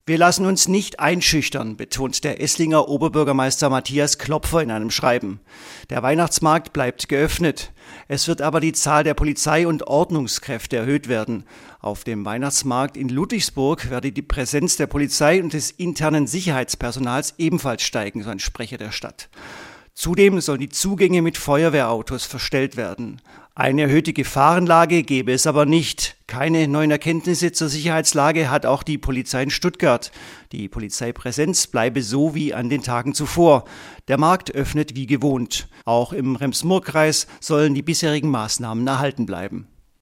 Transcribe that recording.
Wir lassen uns nicht einschüchtern, betont der Esslinger Oberbürgermeister Matthias Klopfer in einem Schreiben. Der Weihnachtsmarkt bleibt geöffnet. Es wird aber die Zahl der Polizei- und Ordnungskräfte erhöht werden. Auf dem Weihnachtsmarkt in Ludwigsburg werde die Präsenz der Polizei und des internen Sicherheitspersonals ebenfalls steigen, so ein Sprecher der Stadt. Zudem sollen die Zugänge mit Feuerwehrautos verstellt werden. Eine erhöhte Gefahrenlage gäbe es aber nicht. Keine neuen Erkenntnisse zur Sicherheitslage hat auch die Polizei in Stuttgart. Die Polizeipräsenz bleibe so wie an den Tagen zuvor. Der Markt öffnet wie gewohnt. Auch im Rems-Murr-Kreis sollen die bisherigen Maßnahmen erhalten bleiben.